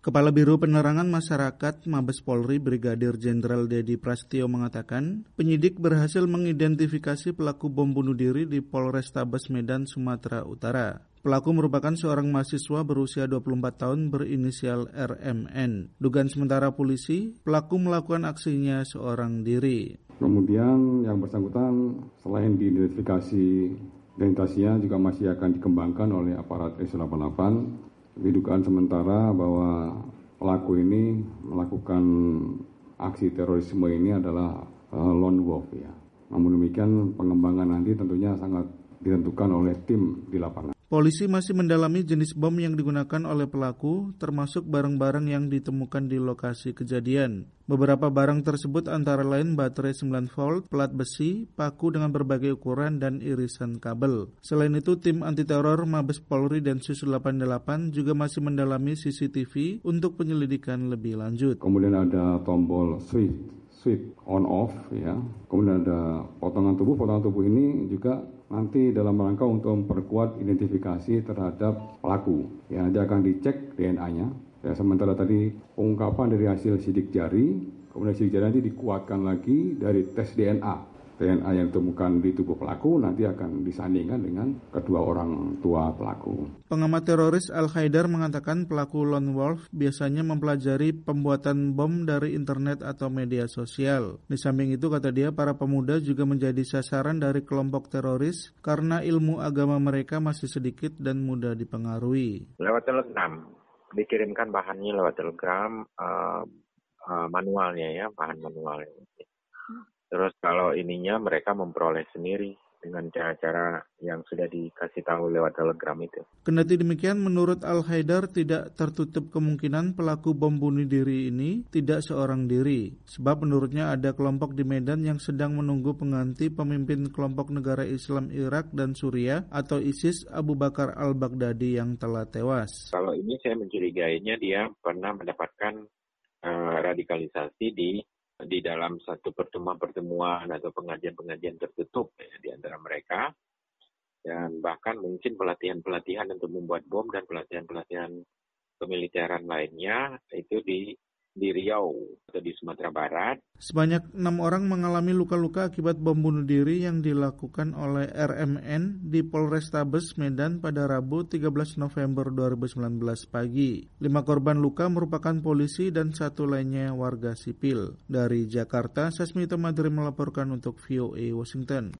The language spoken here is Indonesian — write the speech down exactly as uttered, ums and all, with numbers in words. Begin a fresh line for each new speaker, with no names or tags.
Kepala Biro Penerangan Masyarakat Mabes Polri Brigadir Jenderal Dedi Prasetyo mengatakan, penyidik berhasil mengidentifikasi pelaku bom bunuh diri di Polrestabes Medan, Sumatera Utara. Pelaku merupakan seorang mahasiswa berusia dua puluh empat tahun berinisial R M N. Dugaan sementara polisi, pelaku melakukan aksinya seorang diri.
Kemudian yang bersangkutan selain diidentifikasi, identitasnya juga masih akan dikembangkan oleh aparat D E S delapan puluh delapan. Dugaan sementara bahwa pelaku ini melakukan aksi terorisme ini adalah uh, lone wolf ya. Namun demikian pengembangan nanti tentunya sangat ditentukan oleh tim di lapangan.
Polisi masih mendalami jenis bom yang digunakan oleh pelaku, termasuk barang-barang yang ditemukan di lokasi kejadian. Beberapa barang tersebut antara lain baterai sembilan volt, plat besi, paku dengan berbagai ukuran, dan irisan kabel. Selain itu, tim anti-teror Mabes Polri dan Densus delapan puluh delapan juga masih mendalami C C T V untuk penyelidikan lebih lanjut.
Kemudian ada tombol switch, switch on off ya. Kemudian ada potongan tubuh, potongan tubuh ini juga nanti dalam rangka untuk memperkuat identifikasi terhadap pelaku. Ya, nanti akan dicek D N A-nya. Ya, sementara tadi pengungkapan dari hasil sidik jari, kemudian sidik jari nanti dikuatkan lagi dari tes D N A. D N A yang ditemukan di tubuh pelaku nanti akan disandingkan dengan kedua orang tua pelaku.
Pengamat teroris Al-Haidar mengatakan pelaku lone wolf biasanya mempelajari pembuatan bom dari internet atau media sosial. Di samping itu, kata dia, para pemuda juga menjadi sasaran dari kelompok teroris karena ilmu agama mereka masih sedikit dan mudah dipengaruhi.
Lewat telegram, dikirimkan bahannya lewat telegram, uh, uh, manualnya ya, bahan manualnya. Terus kalau ininya mereka memperoleh sendiri dengan cara-cara yang sudah dikasih tahu lewat telegram itu.
Kendati demikian, menurut Al-Haidar tidak tertutup kemungkinan pelaku bom bunuh diri ini tidak seorang diri. Sebab menurutnya ada kelompok di Medan yang sedang menunggu pengganti pemimpin kelompok negara Islam Irak dan Suriah atau ISIS Abu Bakar al-Baghdadi yang telah tewas.
Kalau ini saya mencurigainya dia pernah mendapatkan uh, radikalisasi di di dalam satu pertemuan-pertemuan atau pengajian-pengajian tertutup ya, di antara mereka, dan bahkan mungkin pelatihan-pelatihan untuk membuat bom dan pelatihan-pelatihan kemiliteran lainnya itu di di Riau atau di Sumatera Barat.
Sebanyak enam orang mengalami luka-luka akibat bom bunuh diri yang dilakukan oleh R M N di Polrestabes Medan pada Rabu tiga belas November dua ribu sembilan belas pagi. Lima korban luka merupakan polisi dan satu lainnya warga sipil. Dari Jakarta, Sasmita Madri melaporkan untuk V O A Washington.